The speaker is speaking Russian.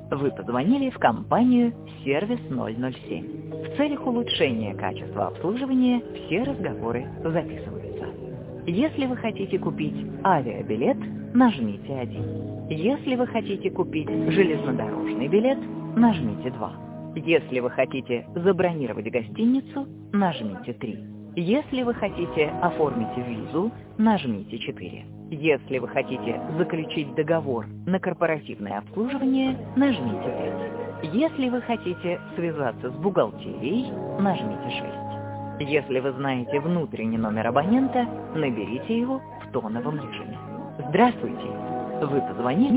Вы позвонили в компанию «Сервис 007». В целях улучшения качества обслуживания все разговоры записываются. Если вы хотите купить авиабилет, нажмите 1. Если вы хотите купить железнодорожный билет, нажмите 2. Если вы хотите забронировать гостиницу, нажмите 3. Если вы хотите оформить визу, нажмите 4. Если вы хотите заключить договор на корпоративное обслуживание, нажмите 5. Если вы хотите связаться с бухгалтерией, нажмите 6. Если вы знаете внутренний номер абонента, наберите его в тоновом режиме. Здравствуйте! Вы позвонили